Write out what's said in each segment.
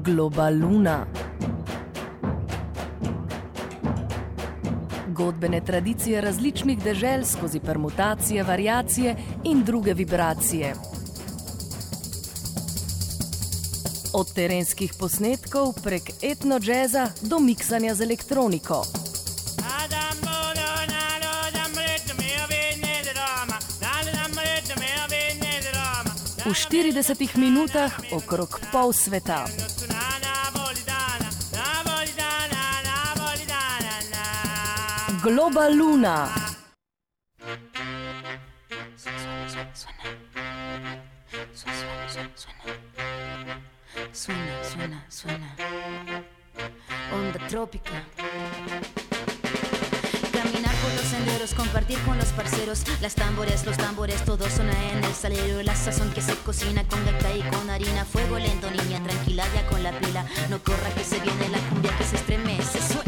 Globaluna. Godbene tradicije različnih dežel skozi permutacije, variacije in druge vibracije. Od terenskih posnetkov prek etno džeza do miksanja z elektroniko. V 40 minutah okrog pol sveta. Globaluna. Suena. Onda trópica. Caminar por los senderos, compartir con los parceros. Los tambores, todo suena en el salero. La sazón que se cocina con gaita y con harina. Fuego lento, niña, tranquila ya con la pila. No corra que se viene la cumbia que se estremece. Suena.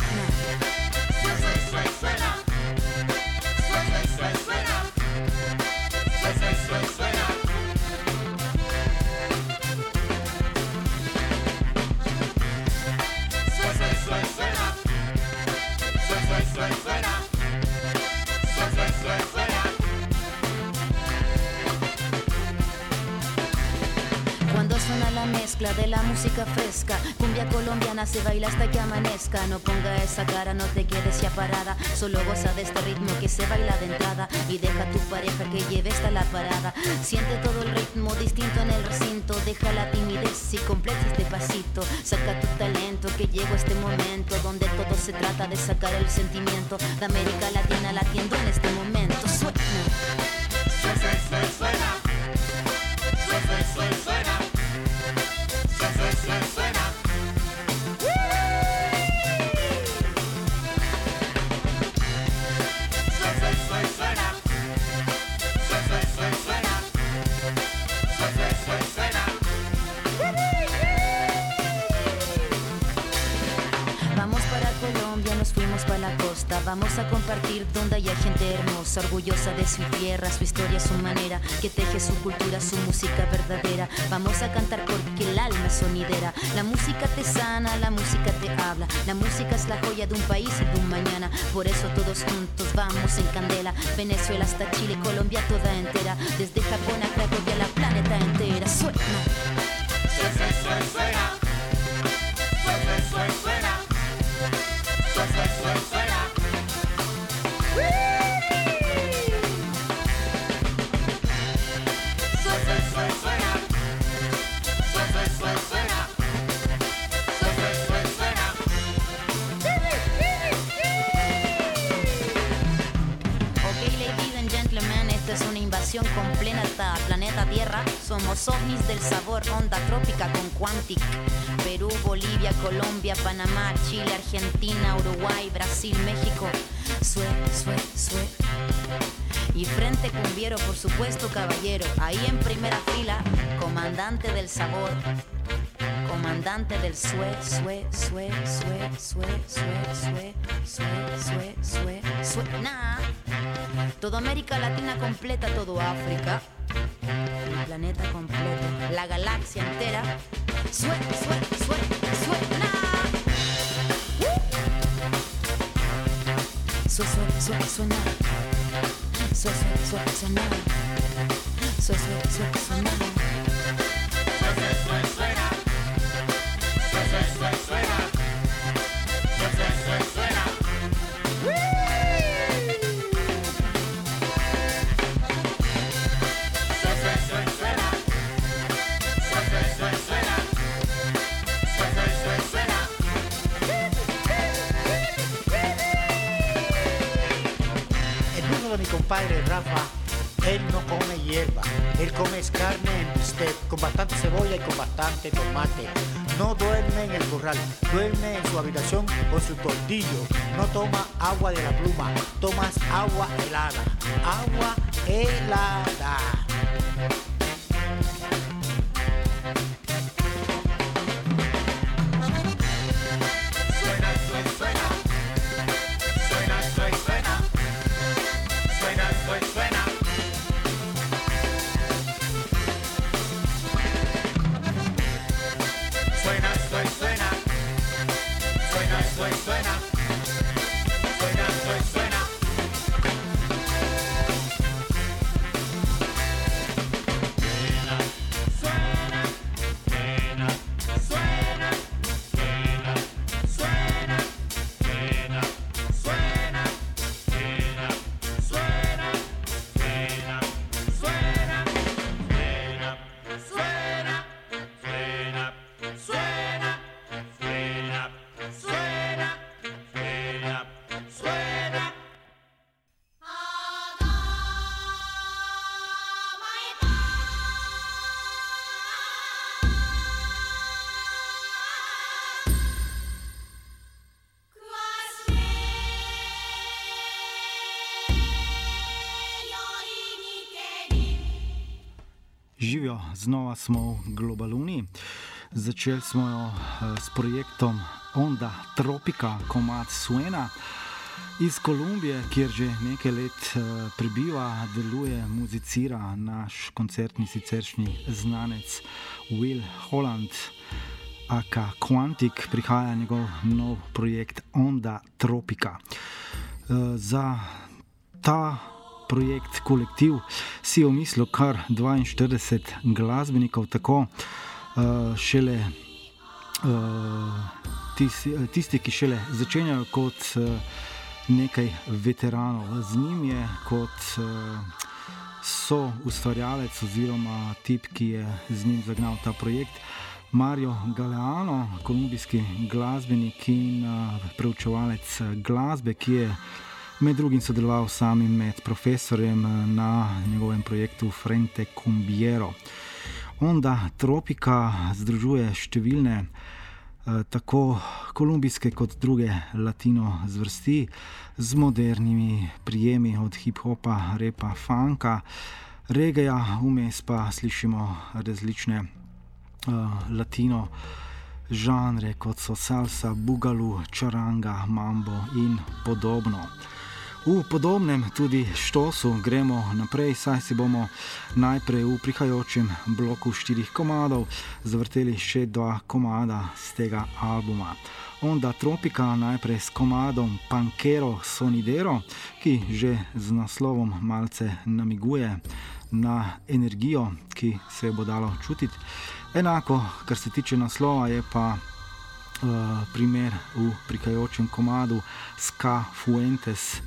Cuando suena la mezcla de la música fresca, cumbia colombiana se baila hasta que amanezca. No ponga esa cara, no te quedes ya parada. Solo goza de este ritmo que se baila de entrada. Y deja a tu pareja que lleve hasta la parada. Siente todo el ritmo distinto en el recinto. Deja la timidez y completa este pasito. Saca tu talento que llegó este momento donde todo se trata de sacar el sentimiento de América Latina latiendo en este momento. Suena. Vamos para Colombia, nos fuimos para la costa. Vamos a compartir donde haya gente hermosa, orgullosa de su tierra, su historia, su manera, que teje su cultura, su música verdadera. Vamos a cantar porque el alma es sonidera. La música te sana, la música te habla. La música es la joya de un país y de un mañana. Por eso todos juntos vamos en candela. Venezuela hasta Chile, Colombia toda entera. Desde Japón a Cracovia, la planeta entera. Suena. Con planeta Tierra, somos ovnis del sabor, onda trópica con Quantic. Perú, Bolivia, Colombia, Panamá, Chile, Argentina, Uruguay, Brasil, México. Sue. Y frente cumbiero, por supuesto, caballero. Ahí en primera fila, comandante del sabor. Comandante del suena. Toda América Latina completa, todo África, el planeta completo, la galaxia entera. Suena. Mi compadre Rafa, él no come hierba, él come carne en bistec, con bastante cebolla y con bastante tomate. No duerme en el corral, duerme en su habitación con su tortillo. No toma agua de la pluma, tomas agua helada. Agua helada. Živijo, znova smo v Globaluni. Začeli smo jo s projektom Onda Tropika, komad Suena iz Kolumbije, kjer že nekaj let prebiva, deluje, muzicira naš koncertni siceršnji znanec Will Holland, aka Quantic. Prihaja njegov nov projekt Onda Tropika. Za ta projekt, kolektiv, si je omislil kar 42 glasbenikov, tako šele tisti, ki šele začenjajo, kot nekaj veteranov. Z njim je kot soustvarjalec oziroma tip, ki je z njim zagnal ta projekt, Mario Galeano, kolumbijski glasbenik in preučevalec glasbe, ki je med drugim sodeloval samim med profesorjem na njegovem projektu Frente Cumbiero. Onda Tropika združuje številne tako kolumbijske kot druge latino zvrsti z modernimi prijemi od hip-hopa, repa, funka, regeja, vmes pa slišimo različne latino žanre, kot so salsa, bugalu, charanga, mambo in podobno. V podobnem tudi štosu gremo naprej, saj si bomo najprej v prihajajočem bloku 4 komadov zavrteli še 2 komada z tega albuma. Onda Tropika najprej s komadom Punkero Sonidero, ki že z naslovom malce namiguje na energijo, ki se bo dalo čutiti. Enako, kar se tiče naslova, je pa primer v prihajajočem komadu Ska Fuentes.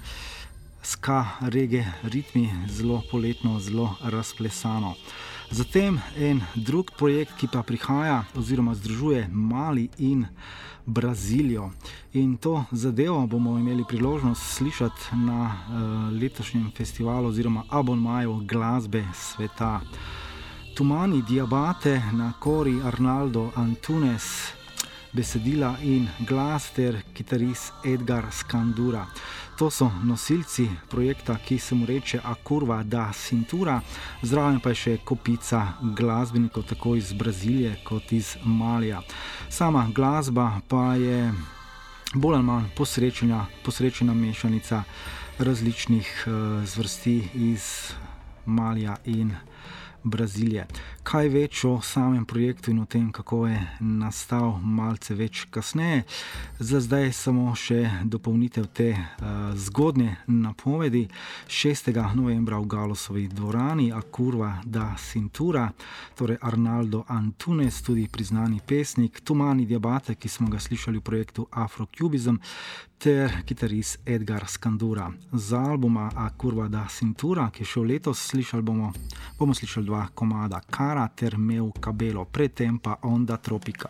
Ska reggae ritmi, zelo poletno, zelo razplesano. Zatem en drug projekt, ki pa prihaja oziroma združuje Mali in Brazilijo. In to zadevo bomo imeli priložnost slišati na letošnjem festivalu oziroma abonmaju glasbe sveta. Tumani Diabate na kori Arnaldo Antunes, besedila in glas ter kitarist Edgar Scandura. To so nosilci projekta, ki se mu reče A Curva da Cintura, zraven pa je še kopica glasbenikov tako iz Brazilije kot iz Malija. Sama glasba pa je bolj ali manj posrečena mešanica različnih zvrsti iz Malija in Brazilije. Kaj več o samem projektu in o tem, kako je nastal, malce več kasneje. Za zdaj samo še dopolnitev te zgodnje napovedi. 6. novembra v Galosovi dvorani A Curva da Cintura, torej Arnaldo Antunes, tudi priznani pesnik, Tumani Diabate, ki smo ga slišali v projektu Afrocubism, ter kitarist Edgar Scandura. Z albuma A Curva da Cintura, ki je šel letos, bomo slišali 2 komada, Cara ter Meu Cabello, predtem pa Onda Tropika.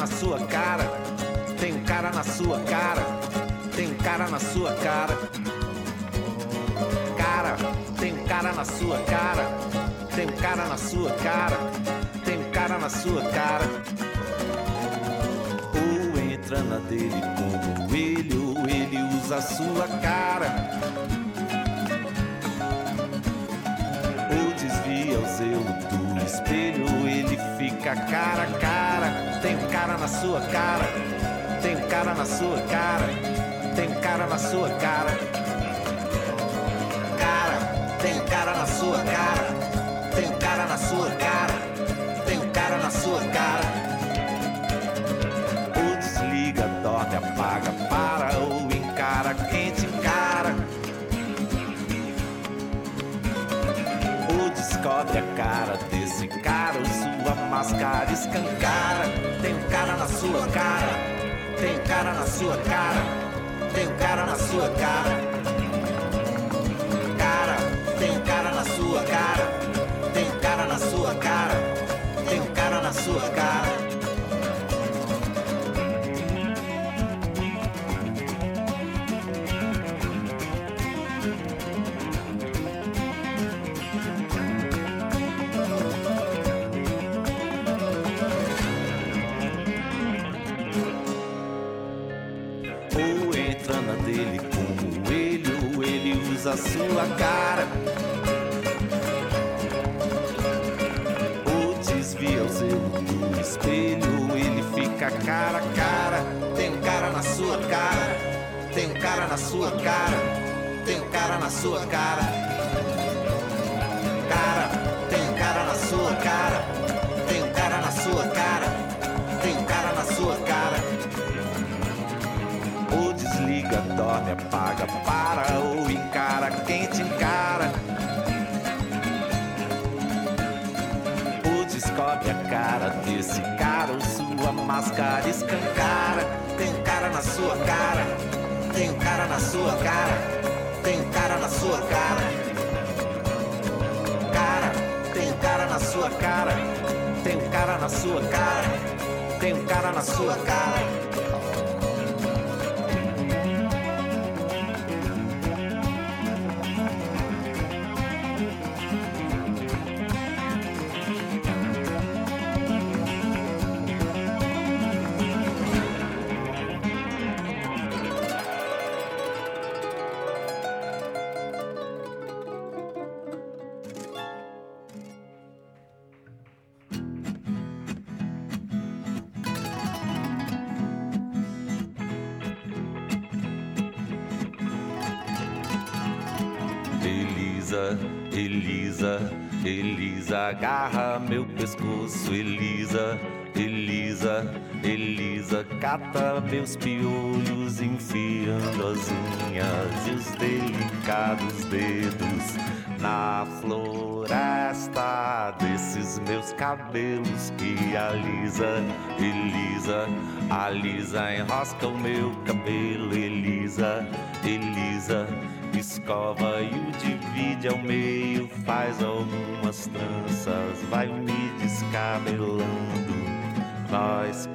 na sua cara, tem um cara na sua cara, tem um cara na sua cara. Cara, tem um cara na sua cara, tem um cara na sua cara, tem um cara na sua cara. Ou entra na dele como ele, ou ele usa a sua cara. Ou desvia o seu do espelho, ou ele fica cara a cara. Tem um cara na sua cara, tem um cara na sua cara, tem um cara na sua cara. Tem um cara na sua cara, tem um cara na sua cara, tem um cara na sua cara. Ou desliga, dorme, apaga, para, ou encara, quente encara. Ou descobre a cara desse cara, ou sua máscara escancara. Tem um cara na sua cara, tem um cara na sua cara, tem um cara na sua cara. Tem um cara na sua cara, tem um cara na sua cara, tem um cara na sua cara. Ou entra na dele como ele, ou ele usa a sua cara. Desvia o seu do espelho, ele fica cara a cara. Tem um cara na sua cara, tem um cara na sua cara, tem um cara na sua cara. Cara, tem um cara na sua cara, tem um cara na sua cara, tem um cara na sua cara. Ou desliga, dorme, apaga, para, ou encara, quente encara. Descobre a cara desse cara, ou sua máscara escancara. Tem um cara na sua cara, tem um cara na sua cara, tem um cara na sua cara. Cara, tem um cara na sua cara, tem um cara na sua cara, tem um cara na sua cara. Elisa, Elisa, agarra meu pescoço, Elisa, Elisa, Elisa, cata meus piolhos, enfiando as unhas e os delicados dedos na floresta desses meus cabelos que alisa, Elisa, alisa, enrosca o meu cabelo, Elisa, Elisa, escova e o divide ao meio, faz algumas tranças, vai me descabelando. Nós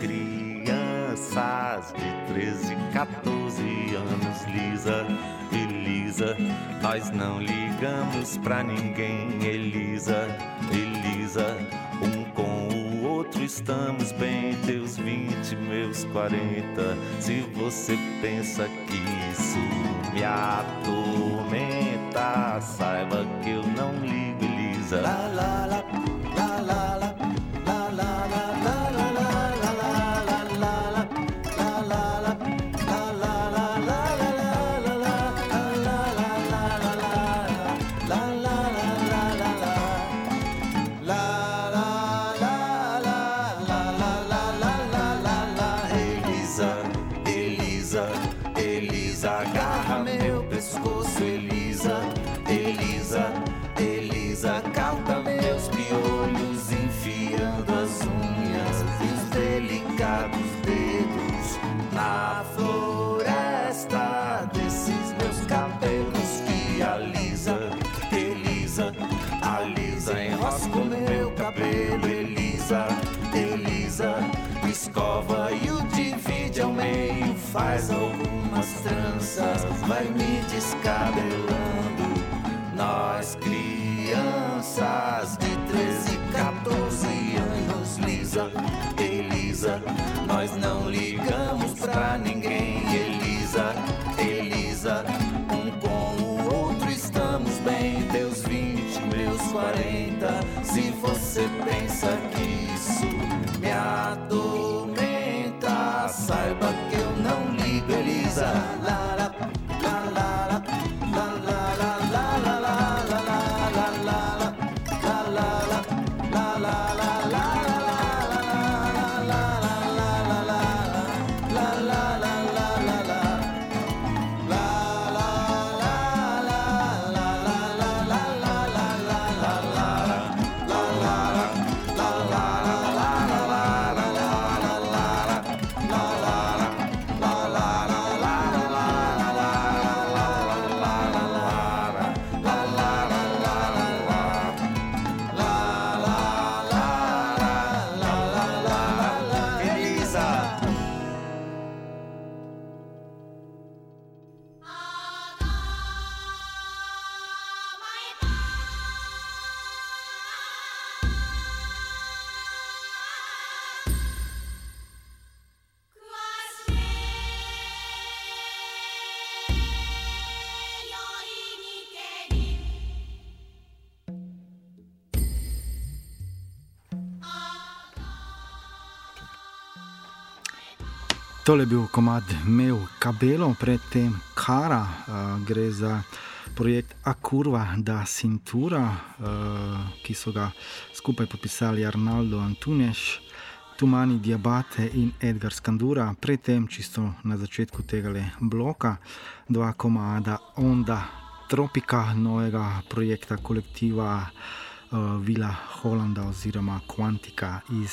crianças de 13, 14 anos, Lisa, Elisa, nós não ligamos pra ninguém, Elisa, Elisa, um com o outro estamos bem, teus 20, meus 40, se você pensa que isso me atormenta, saiba que eu não ligo, Elisa. La, la, la, la, la, la. Elisa, Elisa, escova faz algumas tranças, vai me descabelando. Nós crianças de 13, 14 anos, Lisa, Elisa, nós não ligamos pra ninguém. Elisa, Elisa, um com o outro estamos bem. Teus 20, meus 40, se você pensa que isso me atormenta, saiba que eu não ligo, Elisa. Tole je bil komad Meu Cabello, predtem Cara, gre za projekt A Curva da Cintura, ki so ga skupaj podpisali Arnaldo Antunes, Tumani Diabate in Edgar Scandura. Predtem, čisto na začetku tegale bloka, dva komada Onda Tropica, novega projekta kolektiva Vila Holanda oziroma Quantica iz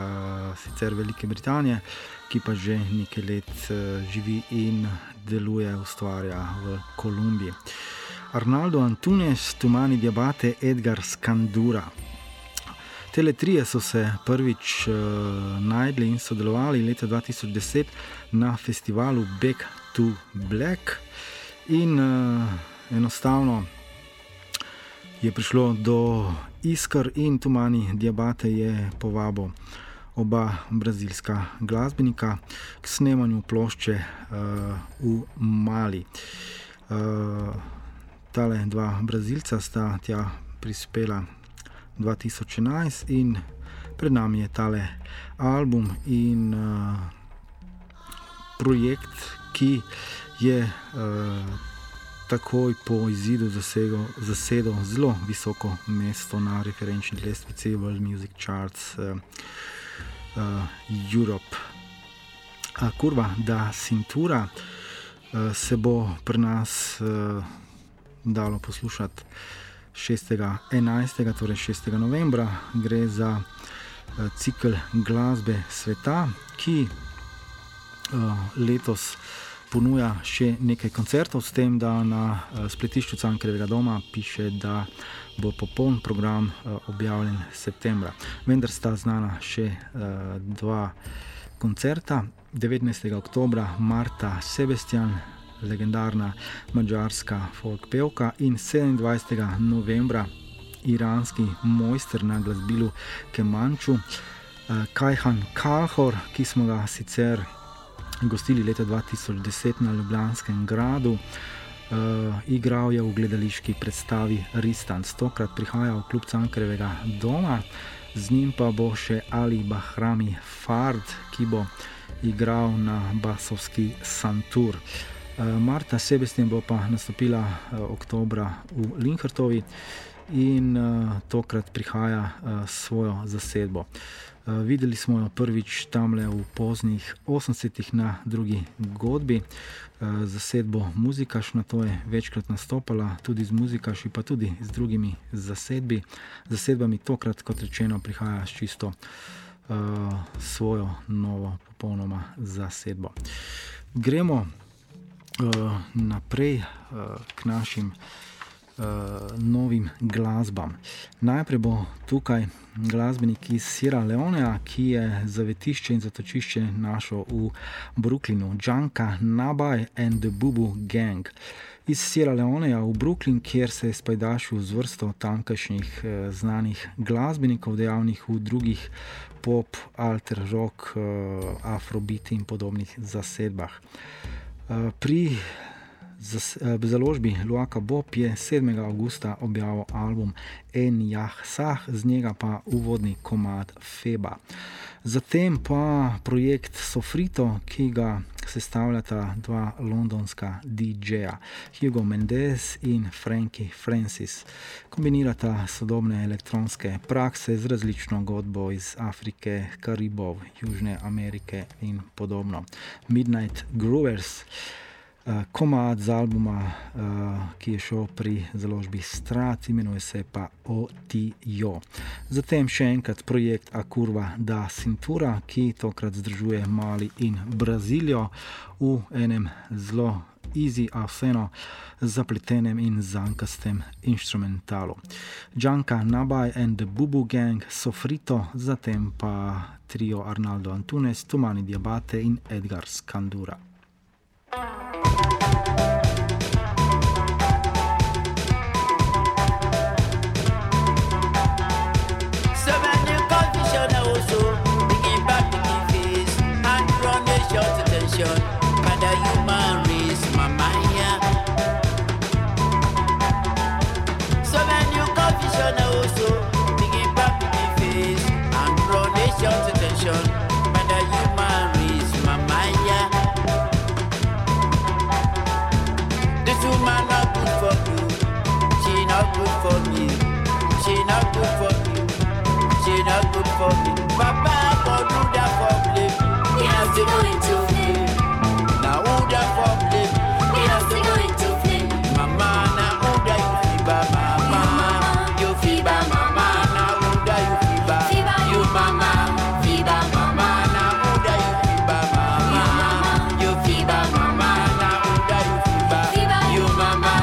sicer Velike Britanije, ki pa že nekaj let živi in deluje, ustvarja v Kolumbiji. Arnaldo Antunes, Tumani Diabate, Edgar Scandura. Tele trije so se prvič najdli in sodelovali leta 2010 na festivalu Back to Black in enostavno je prišlo do isker in Tumani Diabate je povabil oba brazilska glasbenika k snemanju plošče v Mali. Tale dva Brazilca sta tja prispela 2011 in pred nami je tale album in projekt, ki je takoj po izidu zasedel zelo visoko mesto na referenčni lestvici World Music Charts Europe. Curva da Cintura se bo pri nas dalo poslušati 6.11., torej 6. novembra. Gre za cikl glasbe sveta, ki letos ponuja še nekaj koncertov, s tem, da na spletišču Cankarjevega doma piše, da bo popoln program objavljen septembra. Vendar sta znana še dva koncerta. 19. oktobra Marta Sebastian, legendarna mađarska folk pevka, in 27. novembra iranski mojster na glasbilu kemanču Kajhan Kalhor, ki smo ga sicer gostili leta 2010 na Ljubljanskem gradu. Igral je v gledališki predstavi Ristanc. Tokrat prihaja v klub Cankarjevega doma, z njim pa bo še Ali Bahrami Fard, ki bo igral na basovski santur. Marta Sebastian bo pa nastopila oktobra v Linhartovi in tokrat prihaja svojo zasedbo. Videli smo jo prvič tamle v poznih 80-ih na drugi godbi. Zasedbo Muzikaš, na to je večkrat nastopala, tudi z Muzikaši, pa tudi z drugimi zasedbami. Tokrat, kot rečeno, prihaja s čisto svojo novo popolnoma zasedbo. Gremo naprej k našim novim glasbam. Najprej bo tukaj glasbenik iz Sierra Leonea, ki je zavetišče in zatočišče našel v Brooklynu, Junka Nabai and the Bubu Gang. Iz Sierra Leonea v Brooklyn, kjer se je spajdašil z vrsto tamkajšnjih znanih glasbenikov, dejavnih v drugih pop, alter rock, afrobeat in podobnih zasedbah. Pri založbi Luaka Bob je 7. avgusta objavil album En Jah Sah, z njega pa uvodni komad Feba. Zatem pa projekt Sofrito, ki ga sestavljata dva londonska DJ-ja, Hugo Mendes in Frankie Francis. Kombinirata sodobne elektronske prakse z različno godbo iz Afrike, Karibov, Južne Amerike in podobno. Midnight Groovers, komad z albuma, ki je šel pri založbi Strat, imenuje se pa O.T.J. Zatem še enkrat projekt A Curva da Cintura, ki tokrat združuje Mali in Brazilijo v enem zelo easy, a vseeno zapletenem in zankastem inštrumentalu. Junka Nabai and the Bubu Gang, Sofrito, zatem pa trio Arnaldo Antunes, Tumani Diabate in Edgar Skandura. Pada human race, mamaya. So many confusion also, big back face and draw nation's attention. Pada human race, mamaya. This woman not good for you, she not good for me, she not good for you, she not good for me. Papa go do that for me, he has to go into me. Now who da for play? He has to go into play. Mama, now who da you fiba? Mama, you fiba. Mama, now who da you fiba? You mama, fiba. Mama, now who da you fiba? Mama, you fiba. Mama, now who da you fiba? You mama.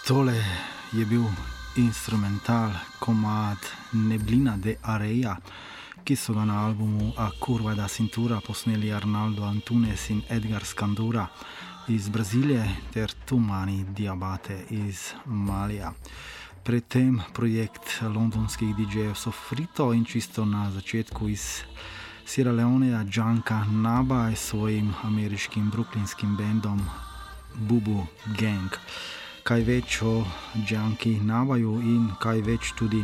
Tole je bil instrumental komad Neblina de Areia, ki so ga na albumu A Curva da Cintura posneli Arnaldo Antunes in Edgar Scandura iz Brazilije ter Tumani Diabate iz Malija. Predtem projekt londonskih DJ-jev Sofrito in čisto na začetku iz Sierra Leoneja Junka Naba s svojim ameriškim brooklynskim bendom Bubu Gang. Kaj več o Junki Nabaju in kaj več tudi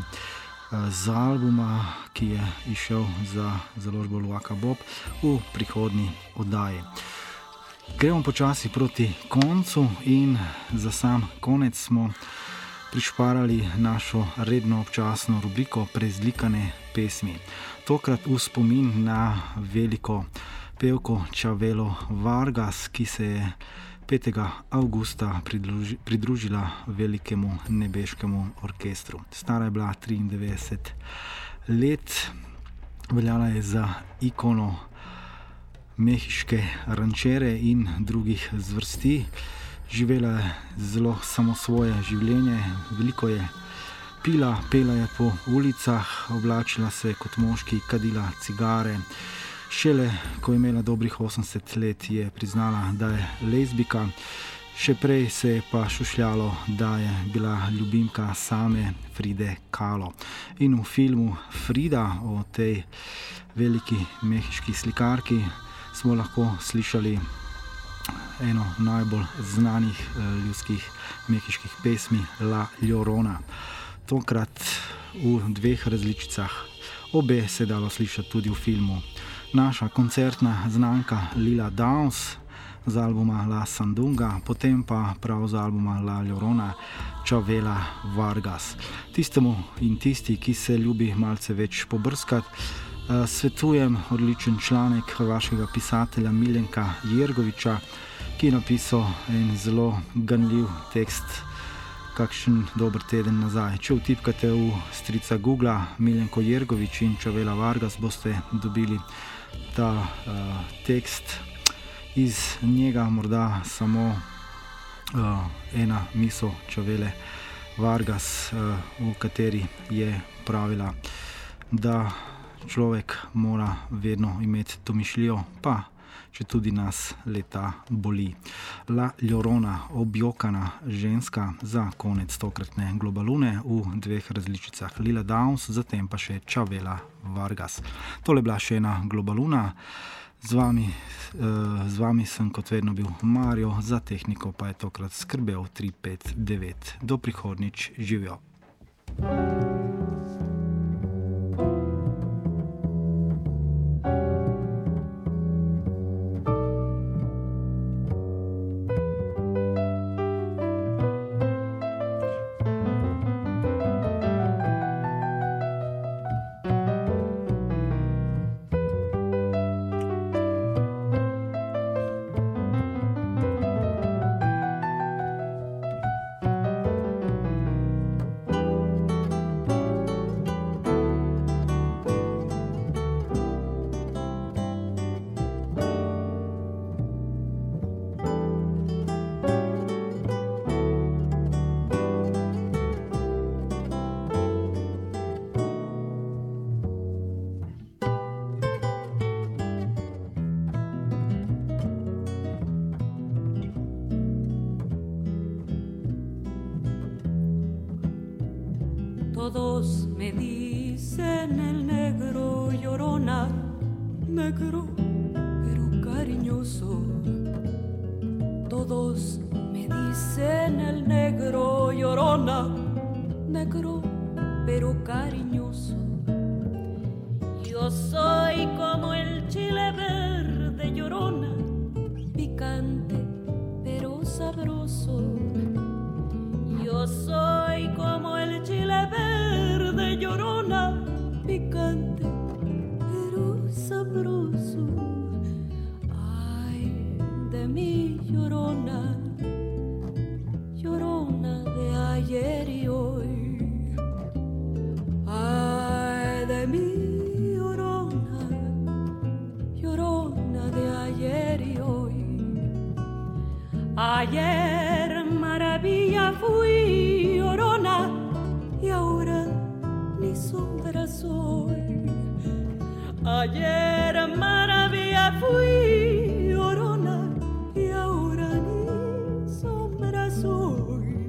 z albuma, ki je išel za založbo Luaka Bob v prihodnji oddaji. Gremo počasi proti koncu in za sam konec smo prišparali našo redno občasno rubriko Prezlikane pesmi. Tokrat v spomin na veliko pevko Chavelo Vargas, ki se je 5. avgusta pridružila velikemu nebeškemu orkestru. Stara je bila 93 let, veljala je za ikono mehiške rančere in drugih zvrsti. Živela je zelo samosvoje življenje, veliko je pila, pela je po ulicah, oblačila se je kot moški, kadila cigare. Šele, ko je imela dobrih 80 let, je priznala, da je lezbika. Še prej se je pa šušljalo, da je bila ljubimka same Fride Kahlo. In v filmu Frida o tej veliki mehiški slikarki smo lahko slišali eno najbolj znanih ljudskih mehiških pesmi La Llorona. Tokrat v 2 različicah. Obe se dalo slišati tudi v filmu. Naša koncertna znanka Lila Downs z albuma La Sandunga, potem pa prav z albuma La Llorona Chavela Vargas. Tistemu in tisti, ki se ljubi malce več pobrskati, svetujem odličen članek vašega pisatelja Miljenka Jergoviča, ki je napisal en zelo ganljiv tekst kakšen dober teden nazaj. Če vtipkate v strica Googla Miljenko Jergovič in Chavela Vargas, boste dobili ta tekst. Iz njega morda samo ena misel Chavele Vargas, v kateri je pravila, da človek mora vedno imeti domišljijo, pa če tudi nas leta boli. La Llorona, objokana ženska, za konec tokratne Globalune v 2 različicah. Lila Downs, zatem pa še Chavela Vargas. Tole bila še ena Globaluna. Z vami sem kot vedno bil Mario, za tehniko pa je tokrat skrbel 359. Do prihodnjič, živijo. Todos me dicen el negro llorona, negro pero cariñoso. Todos me dicen el negro llorona, negro pero cariñoso. Yo soy como el chile verde llorona, picante pero sabroso. Yo soy como el chile verde llorona, picante pero sabroso. Ay, de mi llorona, llorona de ayer y hoy. Ay, de mi llorona, llorona de ayer y hoy. Ayer maravilla fui mi sombra soy. Ayer maravilla fui, llorona, y ahora ni sombra soy.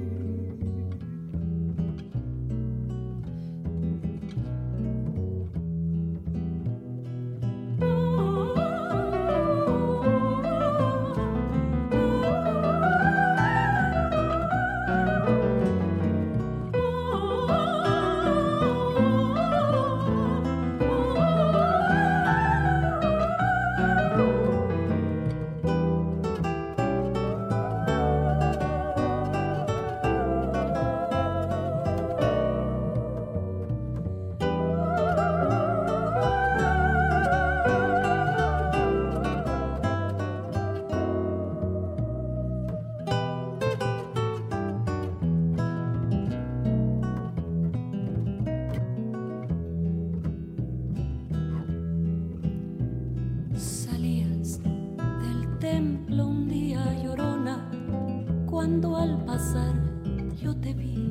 cuando al pasar yo te vi.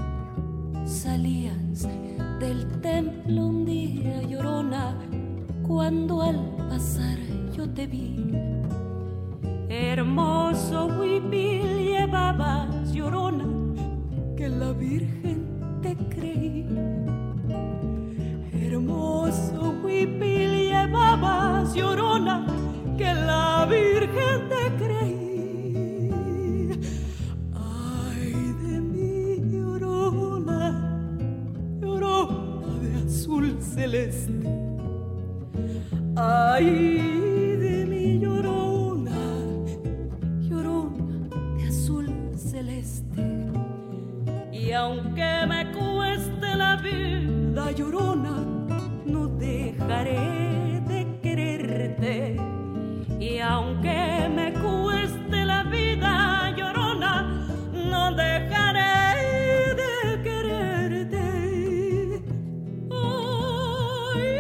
Salías del templo un día, llorona, cuando al pasar yo te vi. Hermoso huipil llevabas, llorona, que la Virgen te creí. Hermoso huipil llevabas, llorona, que la Virgen te creí. Ay de mí, llorona, llorona de azul celeste. Ay de mí, llorona, llorona de azul celeste. Y aunque me cueste la vida, llorona, no dejaré de quererte. Y aunque me cueste la vida, llorona, no dejaré de quererte. Ay.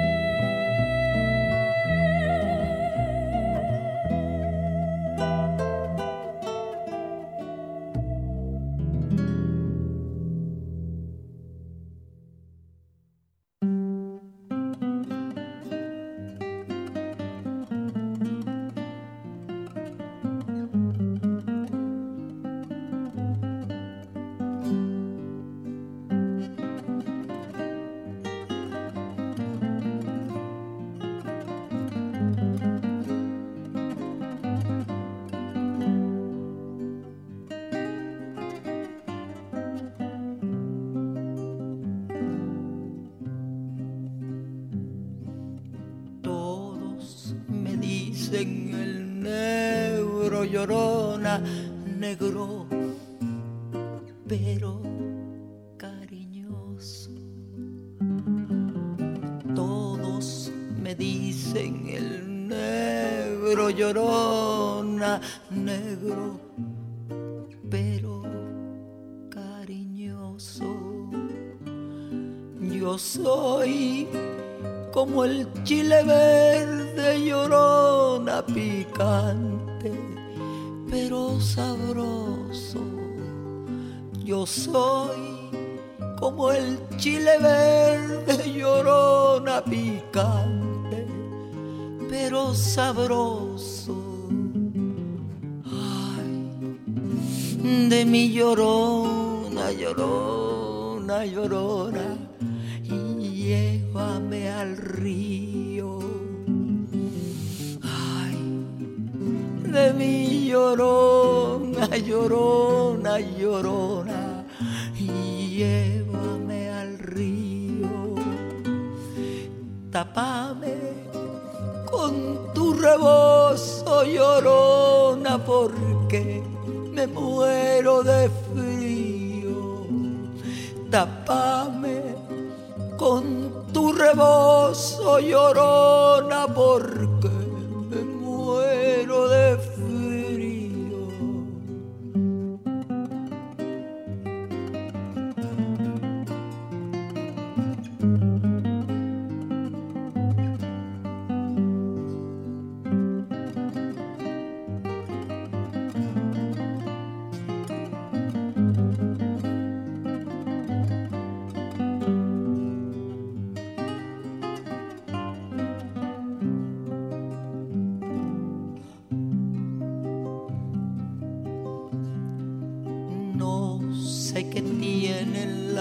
El negro, llorona, negro, pero cariñoso. Todos me dicen el negro, llorona, negro, pero cariñoso. Yo soy como el chile verde, llorona, picante, pero sabroso. Yo soy como el chile verde, llorona, picante, pero sabroso. Ay, de mi llorona, llorona, llorona, llévame al río. Ay, de mi llorona, llorona, llorona, llévame al río. Tápame con tu rebozo, llorona, porque me muero de frío. Tápame con tu rebozo, llorona, porque me muero de frío.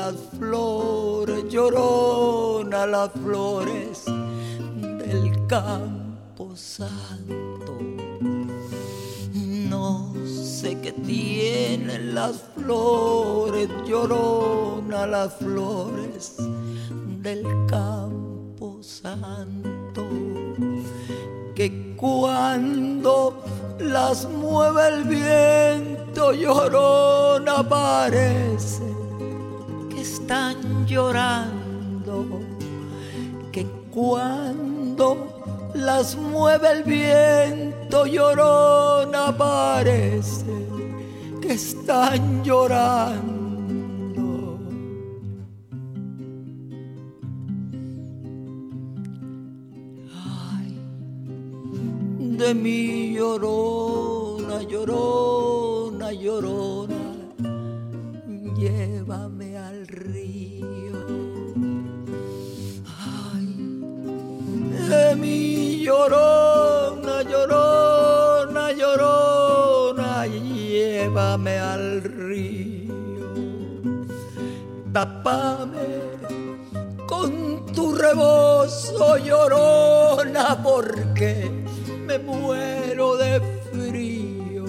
las flores, llorona, las flores del campo santo. No sé qué tienen las flores, llorona, las flores del campo santo, que cuando las mueve el viento, llorona, parece que están llorando, que cuando las mueve el viento, llorona, parece que están llorando. Ay, de mi llorona, llorona, llorona, llévame al río. Ay, de mi llorona, llorona, llorona, llévame al río. Tápame con tu rebozo, llorona, porque me muero de frío.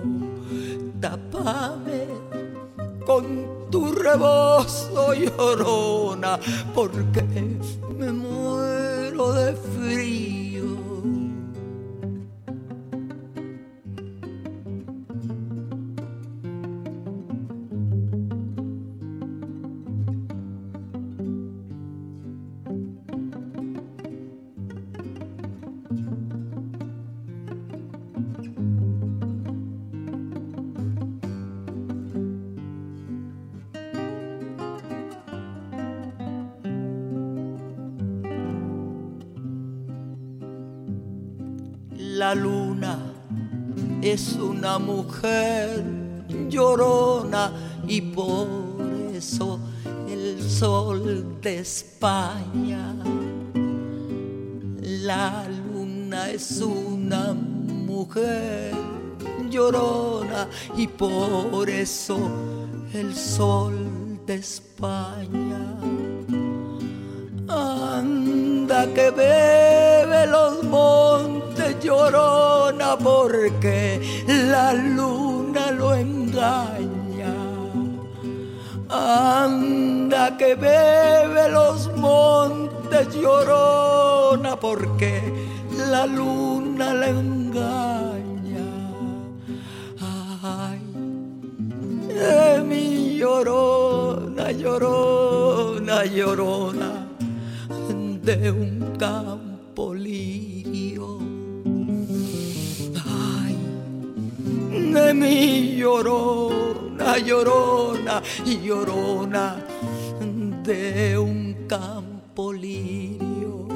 Tápame con tu rebozo, llorona, porque me muero de frío. La luna es una mujer llorona y por eso el sol de España. La luna es una mujer llorona y por eso el sol de España. Anda que bebe los montes, llorona, porque la luna lo engaña. Anda que bebe los montes, llorona, porque la luna le engaña. Ay, de mi llorona, llorona, llorona, de un campo lirio. Ay, de mi llorona, llorona, llorona, de un campo lirio.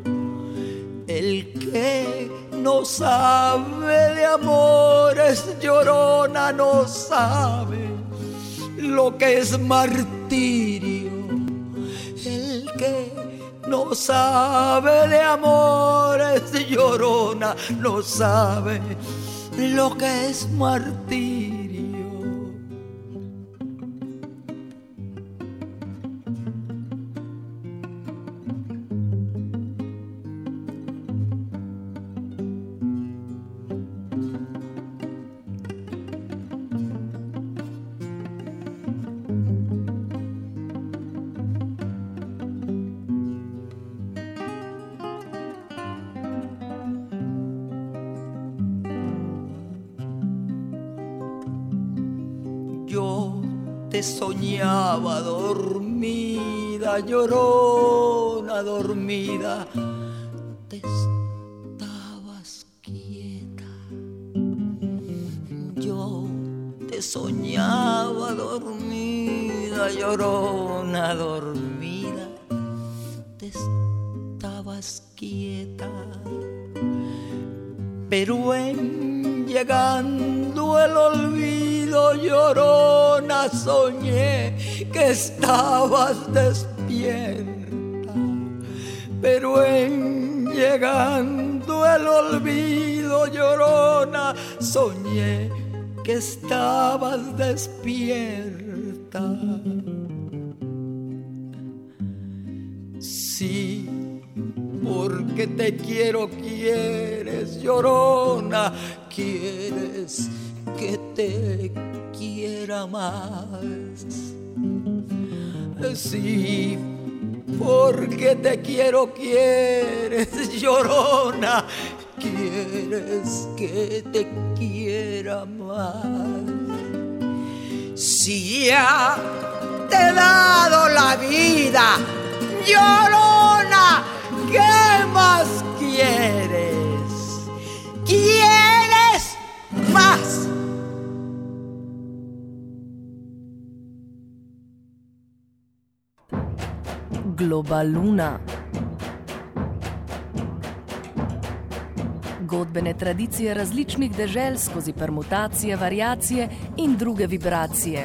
El que no sabe de amores, llorona, no sabe lo que es martirio. El que no sabe de amores, llorona, no sabe lo que es martirio. Yo te soñaba dormida, llorona, dormida, te estabas quieta. Yo te soñaba dormida, llorona, dormida, te estabas quieta. Pero en llegando el olvido, llorona, soñé que estabas despierta. Pero en llegando el olvido, llorona, soñé que estabas despierta. Sí, porque te quiero, quieres, llorona, quieres que te quiera más. Sí, porque te quiero, quieres, llorona, quieres que te quiera más. Si ya te he dado la vida, llorona, ¿qué más quieres? ¿Quieres más? Globaluna. Godbene tradicije različnih dežel skozi permutacije, variacije in druge vibracije.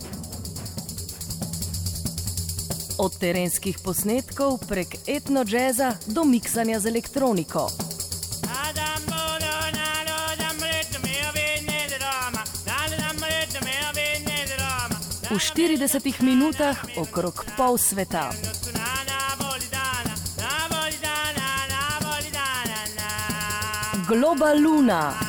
Od terenskih posnetkov prek etno džeza do miksanja z elektroniko. V 40 minutah okrog pol sveta. Globaluna.